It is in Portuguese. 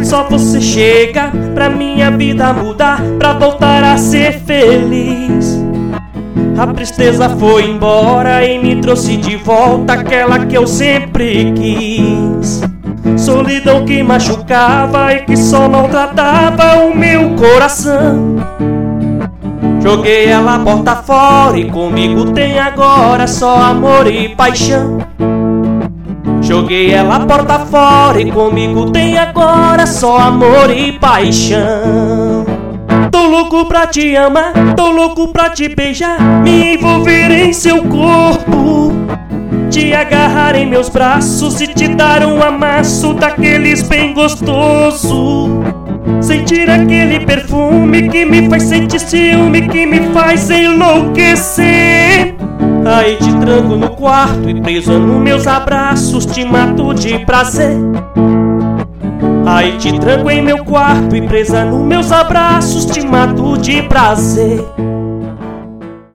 Só você chega pra minha vida mudar, pra voltar a ser feliz. A tristeza foi embora e me trouxe de volta aquela que eu sempre quis. Solidão que machucava e que só maltratava o meu coração. Joguei ela porta fora e comigo tem agora só amor e paixão. Joguei ela porta fora e comigo tem agora só amor e paixão. Tô louco pra te amar, tô louco pra te beijar, me envolver em seu corpo, te agarrar em meus braços e te dar um amasso daqueles bem gostoso. Sentir aquele perfume que me faz sentir ciúme, que me faz enlouquecer. Aí te tranco no quarto e preso nos meus abraços te mato de prazer. Aí te tranco em meu quarto e presa nos meus abraços te mato de prazer.